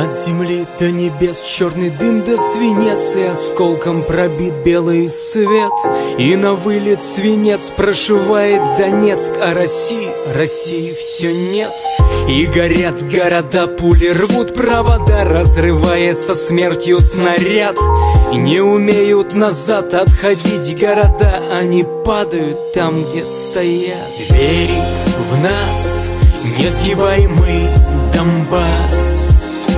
От земли до небес черный дым да свинец, и осколком пробит белый свет. И на вылет свинец прошивает Донецк, а России все нет. И горят города, пули рвут провода, разрывается смертью снаряд. Не умеют назад отходить города, они падают там, где стоят. Верит в нас несгибаемый Донбасс,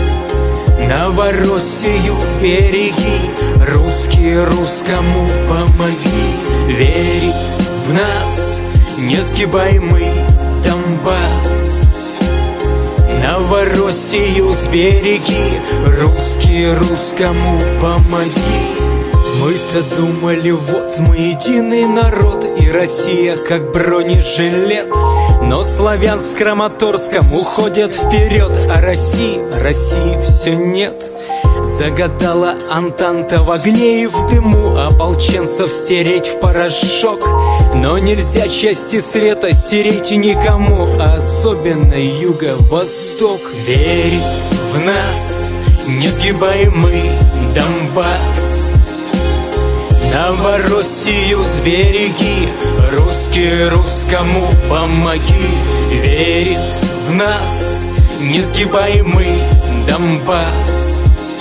Новороссию сбереги, русские русскому помоги. Верит в нас несгибаемый Донбасс, Новороссию сбереги, русские русскому помоги. Мы-то думали, вот мы единый народ, и Россия как бронежилет. Но славянск с Краматорском уходят вперед, а России все нет. Загадала Антанта в огне и в дыму ополченцев стереть в порошок. Но нельзя части света стереть никому, а особенно юго-восток. Верит в нас несгибаемый Донбасс, Новороссию сбереги, русские русскому помоги. Верит в нас несгибаемый Донбасс,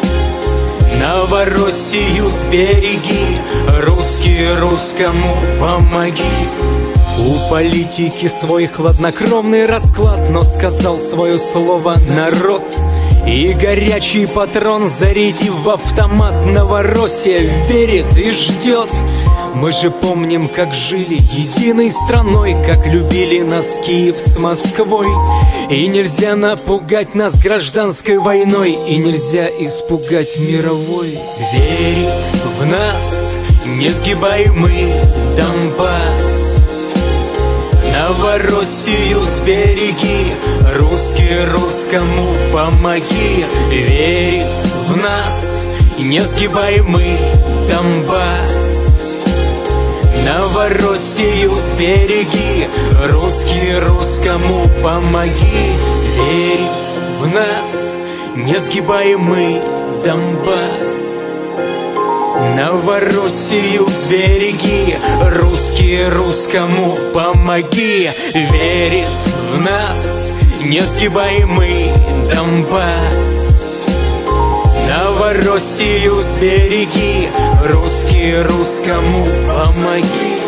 Новороссию сбереги, русские русскому помоги. У политики свой хладнокровный расклад, но сказал свое слово народ. И горячий патрон, зарядив в автомат, Новороссия верит и ждет. Мы же помним, как жили единой страной, как любили нас Киев с Москвой. И нельзя напугать нас гражданской войной, и нельзя испугать мировой. Верит в нас несгибаемый Донбасс, Новороссию сбереги, русские русскому помоги. Верит в нас несгибаемый Донбасс, Новороссию сбереги, русские русскому помоги. Верит в нас несгибаемый Донбасс, Новороссию сбереги, русские русскому помоги. Верит в нас несгибаемый Донбасс, Новороссию сбереги, русские русскому помоги.